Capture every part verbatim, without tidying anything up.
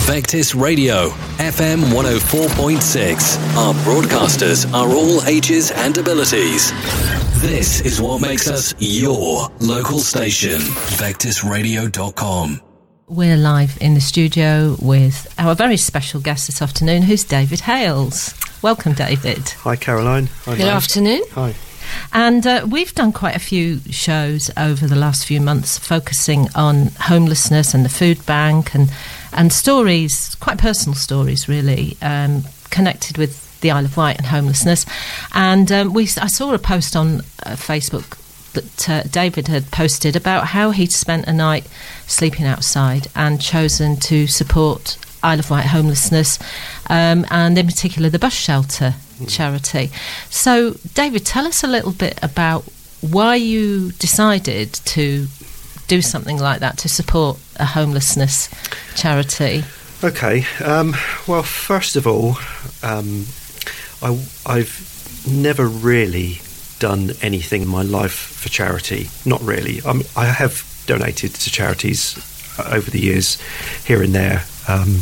Vectis Radio, F M one oh four point six. Our broadcasters are all ages and abilities. This is what makes us your local station. Vectis radio dot com. We're live in the studio with our very special guest this afternoon, who's David Hales. Welcome, David. Hi, Caroline. Hi, Good Mike. afternoon. Hi. And uh, we've done quite a few shows over the last few months focusing on homelessness and the food bank and, and stories, quite personal stories really, um, connected with the Isle of Wight and homelessness. And um, we, I saw a post on uh, Facebook that uh, David had posted about how he'd spent a night sleeping outside and chosen to support Isle of Wight homelessness, um, and in particular the bus shelter charity. So, David, tell us a little bit about why you decided to do something like that, to support a homelessness charity. Okay. Um, well, first of all, um, I, I've never really done anything in my life for charity. Not really. I mean, I have donated to charities over the years, here and there, um,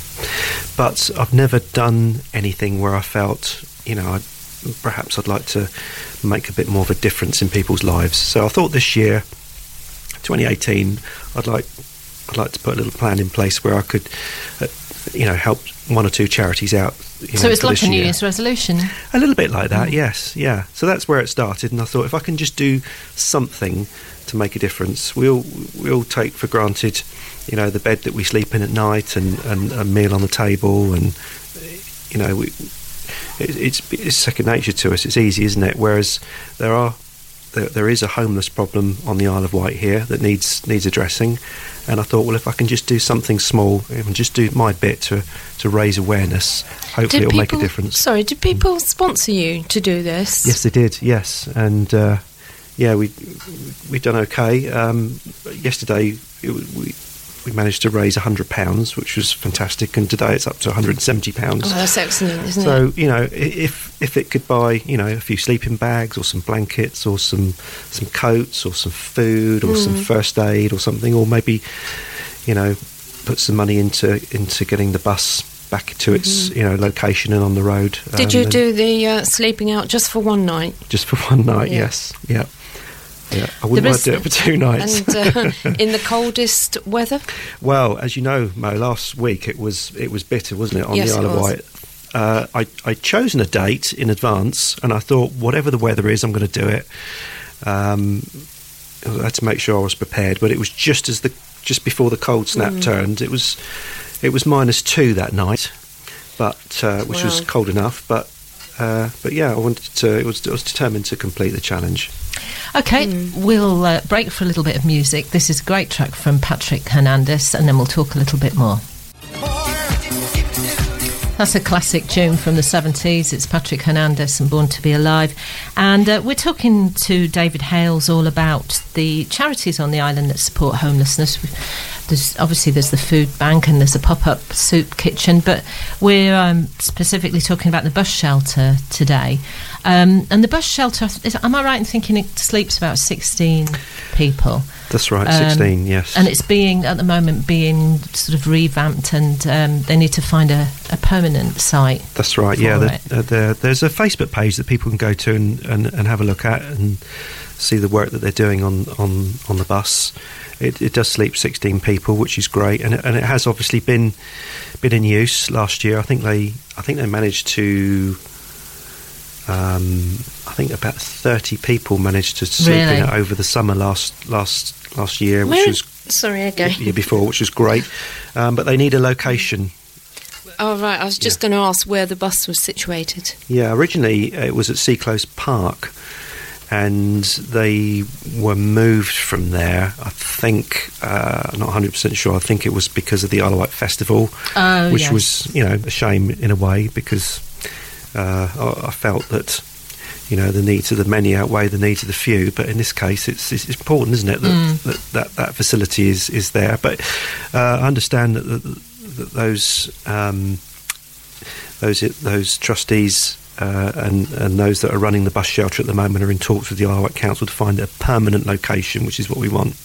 but I've never done anything where I felt, you know, I, perhaps I'd like to make a bit more of a difference in people's lives. So I thought this year, twenty eighteen, I'd like I'd like to put a little plan in place where I could, uh, you know, help one or two charities out. You so know, it's like a New year. Year's resolution? A little bit like that, mm. yes, yeah. So that's where it started, and I thought if I can just do something to make a difference. We all, we all take for granted, you know, the bed that we sleep in at night and, and a meal on the table, and, you know, we, it, it's, it's second nature to us. It's easy, isn't it? Whereas there are there, there is a homeless problem on the Isle of Wight here that needs needs addressing, and I thought, well, if I can just do something small and just do my bit to to raise awareness, hopefully did it'll people, make a difference. Sorry, did people sponsor you to do this? Yes, they did. Yes, and uh, yeah, we we've done okay. Um, yesterday it, we we managed to raise a hundred pounds, which was fantastic, and today it's up to one hundred and seventy pounds. Oh, that's excellent, isn't so, it? So you know, if if it could buy, you know, a few sleeping bags or some blankets or some some coats or some food or mm. some first aid or something, or maybe, you know, put some money into into getting the bus back to its mm-hmm. you know location and on the road. Did um, you do the uh, sleeping out just for one night? Just for one night, yeah. yes, yeah. Yeah, I wouldn't want to do it for two nights. And uh, in the coldest weather? Well, as you know, Mo, last week it was it was bitter, wasn't it, on yes, the Isle of Wight? Uh, I, I'd chosen a date in advance, and I thought, whatever the weather is, I'm going to do it. Um, I had to make sure I was prepared, but it was just as the just before the cold snap mm. turned. It was it was minus two that night, but uh, which wow. was cold enough. But uh, but yeah, I wanted to. It was I was determined to complete the challenge. OK, mm. we'll uh, break for a little bit of music. This is a great track from Patrick Hernandez, and then we'll talk a little bit more. That's a classic tune from the seventies. It's Patrick Hernandez and Born to Be Alive. And uh, we're talking to David Hales all about the charities on the island that support homelessness. There's obviously there's the food bank and there's a pop-up soup kitchen, but we're um, specifically talking about the bus shelter today. Um, and the bus shelter, is, am I right in thinking it sleeps about sixteen people? That's right, sixteen, um, yes. And it's being, at the moment, being sort of revamped, and um, they need to find a, a permanent site. That's right, yeah. The, uh, the, there's a Facebook page that people can go to and, and, and have a look at and see the work that they're doing on, on, on the bus. It, it does sleep sixteen people, which is great, and it, and it has obviously been been in use last year. I think they I think they managed to. Um, I think about thirty people managed to sleep really? in it over the summer last last last year, which Where, was sorry again the year before, which was great. Um, but they need a location. Oh right, I was just yeah. going to ask where the bus was situated. Yeah, originally it was at Sea Close Park, and they were moved from there. I think uh, I'm not one hundred percent sure. I think it was because of the Isle of Wight Festival, oh, which yes. was, you know, a shame in a way, because uh, I, I felt that, you know, the needs of the many outweigh the needs of the few. But in this case, it's, it's important, isn't it, that mm. that, that, that facility is, is there. But uh, I understand that, that, that those um, those those trustees. Uh, and, and those that are running the bus shelter at the moment are in talks with the Isle of Wight Council to find a permanent location, which is what we want.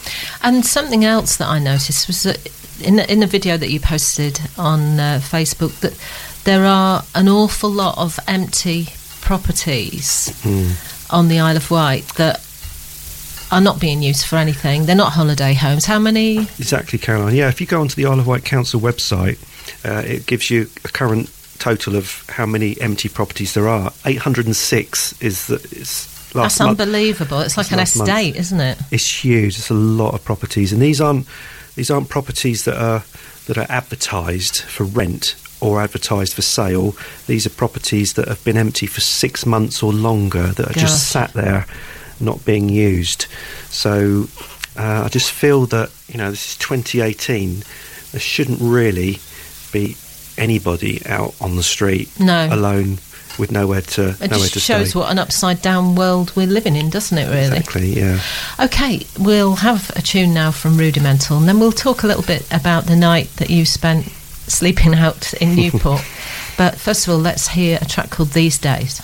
And something else that I noticed was that in the, in the video that you posted on uh, Facebook, that there are an awful lot of empty properties mm. on the Isle of Wight that are not being used for anything. They're not holiday homes. How many? Exactly, Caroline. Yeah, if you go onto the Isle of Wight Council website, uh, it gives you a current total of how many empty properties there are. eight hundred six is the... Is That's month. Unbelievable. It's like an estate, month. Isn't it? It's huge. It's a lot of properties, and these aren't these aren't properties that are that are advertised for rent or advertised for sale. These are properties that have been empty for six months or longer, that are Gosh. just sat there, not being used. So uh, I just feel that, you know, this is twenty eighteen. There shouldn't really be anybody out on the street no. alone, with nowhere to it nowhere just to shows stay. What an upside down world we're living in, doesn't it, really? Exactly, yeah. Okay, we'll have a tune now from Rudimental, and then we'll talk a little bit about the night that you spent sleeping out in Newport. But first of all, let's hear a track called These Days.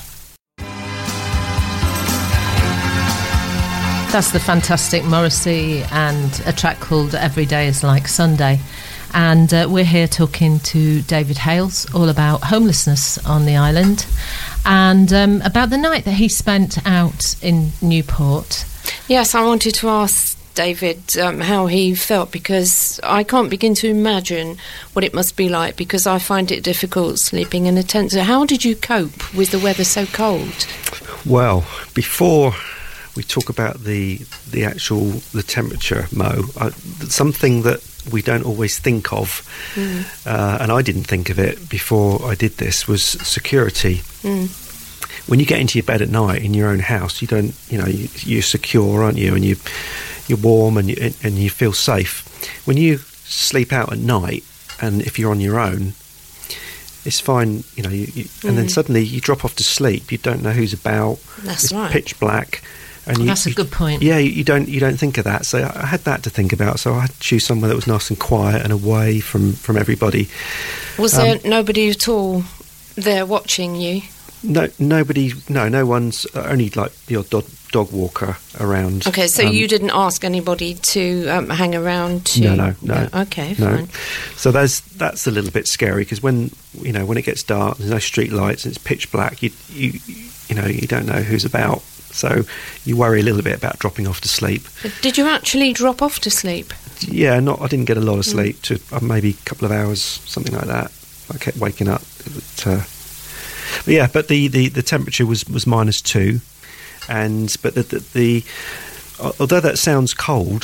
That's the fantastic Morrissey, and a track called Every Day Is Like Sunday. And uh, we're here talking to David Hales all about homelessness on the island, and um, about the night that he spent out in Newport. Yes, I wanted to ask David um, how he felt, because I can't begin to imagine what it must be like, because I find it difficult sleeping in a tent. So how did you cope with the weather so cold? Well, before we talk about the the actual the temperature, Mo, I, something that we don't always think of, mm. uh, and I didn't think of it before I did this, was security. Mm. When you get into your bed at night in your own house, you don't, you know, you, you're secure, aren't you? And you, you're warm, and you, and you feel safe. When you sleep out at night, and if you're on your own, it's fine, you know. You, you, and mm. then suddenly you drop off to sleep. You don't know who's about. That's it's right. Pitch black. And you, That's a you, good point. Yeah, you don't you don't think of that. So I had that to think about. So I had to choose somewhere that was nice and quiet and away from, from everybody. Was um, there nobody at all there watching you? No, nobody. No, no one's. Uh, only like the odd dog, dog walker around. Okay, so um, you didn't ask anybody to um, hang around. To, no, no, no. no okay, no. fine. So there's that's a little bit scary, because when you know when it gets dark, there's no street lights, and it's pitch black. You you you know you don't know who's about. So you worry a little bit about dropping off to sleep. But did you actually drop off to sleep? Yeah, not. I didn't get a lot of sleep. Mm. To uh, maybe a couple of hours, something like that. I kept waking up. But, uh, but yeah, but the, the, the temperature was, was minus two, and but the, the the although that sounds cold,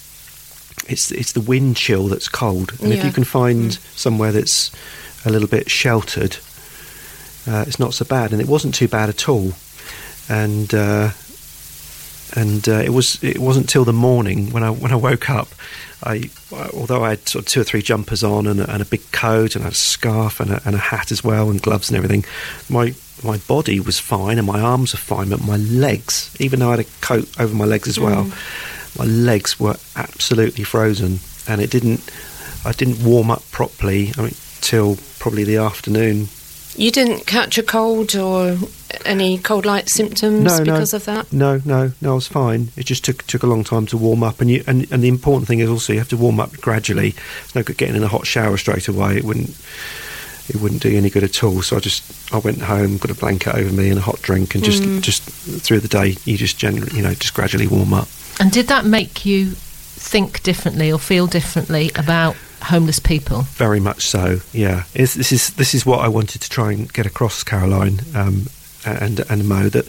it's it's the wind chill that's cold. And yeah. if you can find mm. somewhere that's a little bit sheltered, uh, it's not so bad. And it wasn't too bad at all. And uh, and uh, it was it wasn't till the morning when I when I woke up. I although I had sort of two or three jumpers on, and a, and a big coat, and a scarf, and a, and a hat as well, and gloves and everything, my my body was fine and my arms were fine, but my legs, even though I had a coat over my legs as well, mm. my legs were absolutely frozen, and it didn't I didn't warm up properly. I mean, till probably the afternoon. You didn't catch a cold or any cold-like symptoms no, because no, of that? No, no, no, I was fine. It just took took a long time to warm up, and you and, and the important thing is also you have to warm up gradually. It's no good getting in a hot shower straight away. It wouldn't it wouldn't do you any good at all. So I just I went home, got a blanket over me and a hot drink, and just mm. just through the day you just generally you know just gradually warm up. And did that make you think differently or feel differently about homeless people? Very much so. Yeah, it's, this is this is what I wanted to try and get across, Caroline, um, and and Mo, that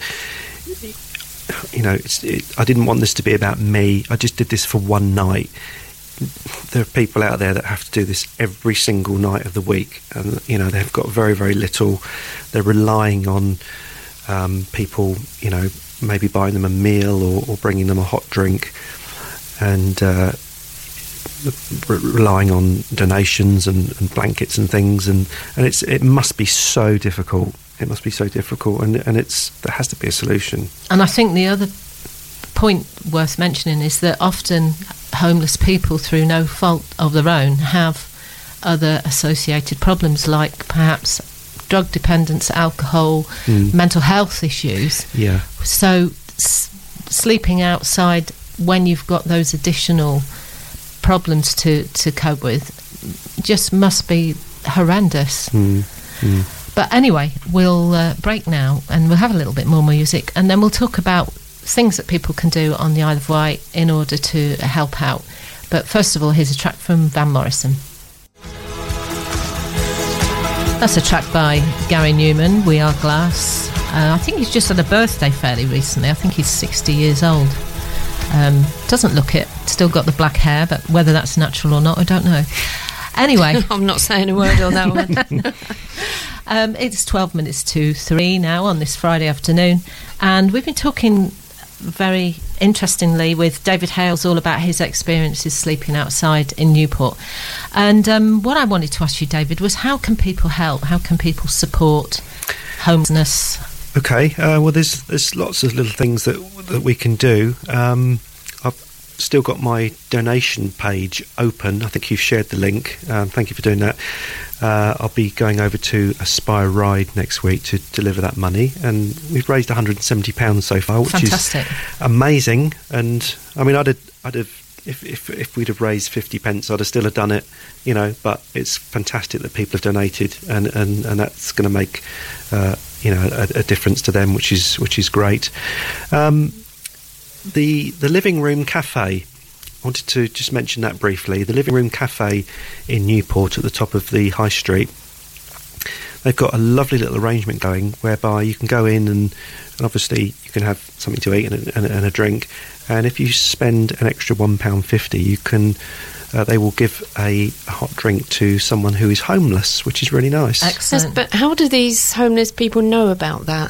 you know it's, it, I didn't want this to be about me. I just did this for one night. There are people out there that have to do this every single night of the week, and you know they've got very very little. They're relying on um, people, you know, maybe buying them a meal or, or bringing them a hot drink, and. Uh, relying on donations and, and blankets and things, and, and it's it must be so difficult. It must be so difficult, and and it's there has to be a solution. And I think the other point worth mentioning is that often homeless people, through no fault of their own, have other associated problems, like perhaps drug dependence, alcohol, mm. mental health issues. Yeah. So s- sleeping outside when you've got those additional problems to, to cope with, just must be horrendous. Mm, mm. But anyway, we'll uh, break now and we'll have a little bit more music, and then we'll talk about things that people can do on the Isle of Wight in order to help out. But first of all, here's a track from Van Morrison. That's a track by Gary Newman, We Are Glass. Uh, I think he's just had a birthday fairly recently. I think he's sixty years old. Um, doesn't look it. Still got the black hair, but whether that's natural or not, I don't know. Anyway. I'm not saying a word on that one. um, it's twelve minutes to three now on this Friday afternoon. And we've been talking very interestingly with David Hales all about his experiences sleeping outside in Newport. And um, what I wanted to ask you, David, was how can people help? How can people support homelessness? Okay, uh, well, there's there's lots of little things that that we can do. Um, I've still got my donation page open. I think you've shared the link. Um, thank you for doing that. Uh, I'll be going over to Aspire Ride next week to deliver that money, and we've raised one hundred seventy pounds so far, which Fantastic. is amazing. And I mean, I'd have, I'd have if, if if we'd have raised fifty pence, I'd have still have done it, you know. But it's fantastic that people have donated, and and, and that's going to make uh, you know a, a difference to them, which is which is great. Um, the the Living Room Cafe. I wanted to just mention that briefly. The Living Room Cafe in Newport at the top of the High Street. They've got a lovely little arrangement going whereby you can go in and, and obviously you can have something to eat and a, and, a, and a drink. And if you spend an extra one pound fifty, you can. Uh, they will give a, a hot drink to someone who is homeless, which is really nice. Excellent. Yes, but how do these homeless people know about that?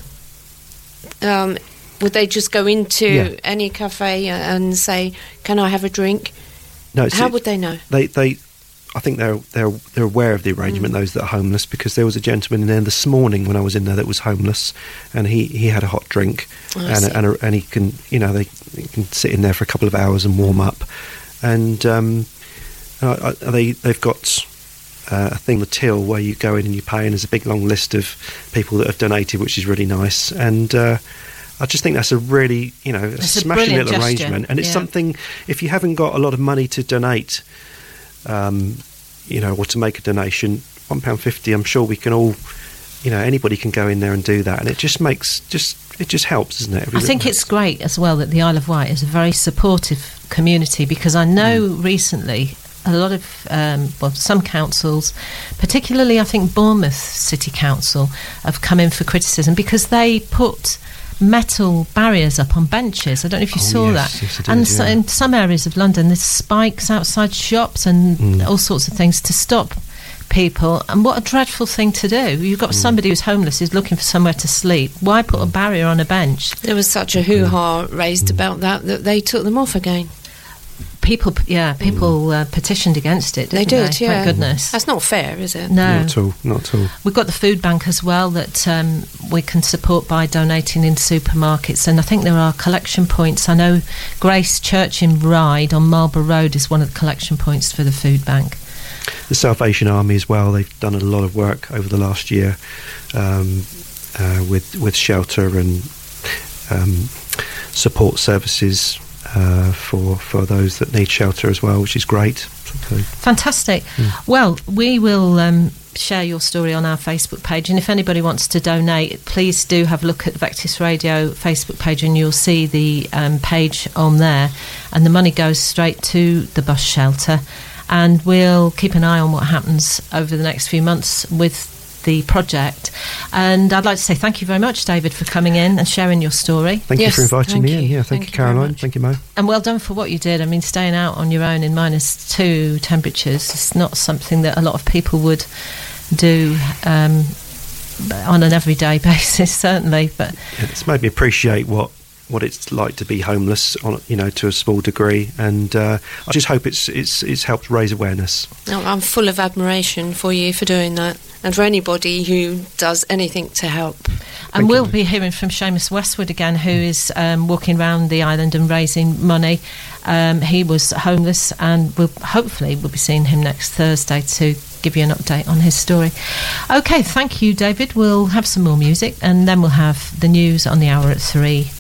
Um, would they just go into Yeah. any cafe and say, "Can I have a drink?" No, it's, How would they know? They, they, I think they're they're they're aware of the arrangement. Mm. Those that are homeless, because there was a gentleman in there this morning when I was in there that was homeless, and he, he had a hot drink, Oh, I and see. and a, and he can you know they he can sit in there for a couple of hours and warm up, and um, uh, they they've got. Uh, a thing, the till, where you go in and you pay, and there's a big long list of people that have donated, which is really nice. And uh, I just think that's a really, you know, a It's a smashing brilliant little gesture, arrangement. And it's yeah. something, if you haven't got a lot of money to donate, um, you know, or to make a donation, one pound fifty, I'm sure we can all, you know, anybody can go in there and do that. And it just makes, just it just helps, doesn't it? Every I think little- it's great as well that the Isle of Wight is a very supportive community, because I know Mm. recently a lot of, um, well, some councils, particularly I think Bournemouth City Council, have come in for criticism because they put metal barriers up on benches. I don't know if you Oh, saw yes, that. yes, I did, and so yeah. in some areas of London, there's spikes outside shops and Mm. all sorts of things to stop people. And what a dreadful thing to do. You've got Mm. somebody who's homeless, who's looking for somewhere to sleep. Why put a barrier on a bench? There was such a hoo-ha raised about that that they took them off again. People, yeah, people uh, petitioned against it. They Didn't did, they? yeah. Thank goodness. That's not fair, is it? No, Not at all, not at all. we've got the food bank as well that um, we can support by donating in supermarkets, and I think there are collection points. I know Grace Church in Ryde on Marlborough Road is one of the collection points for the food bank. The Salvation Army as well, they've done a lot of work over the last year um, uh, with with shelter and um, support services uh, for for those that need shelter as well, which is great. So, Fantastic. Well, we will um, share your story on our Facebook page, and if anybody wants to donate, please do have a look at the Vectis Radio Facebook page, and you'll see the um, page on there, and the money goes straight to the bus shelter. And we'll keep an eye on what happens over the next few months with the project. And I'd like to say thank you very much, David, for coming in and sharing your story. thank Yes, you for inviting thank me in. you. Yeah, thank, Thank you, you very Caroline. much. Thank you, Mo. And well done for what you did. I mean, staying out on your own in minus two temperatures is not something that a lot of people would do um, on an everyday basis, certainly. But It's made me appreciate what what it's like to be homeless, on you know, to a small degree, and uh, I just hope it's it's it's helped raise awareness. No, I'm full of admiration for you for doing that, and for anybody who does anything to help. And Thank we'll you. be hearing from Seamus Westwood again, who is um, walking around the island and raising money. Um, he was homeless, and we'll, hopefully we'll be seeing him next Thursday to give you an update on his story. OK, thank you, David. We'll have some more music, and then we'll have the news on the hour at three.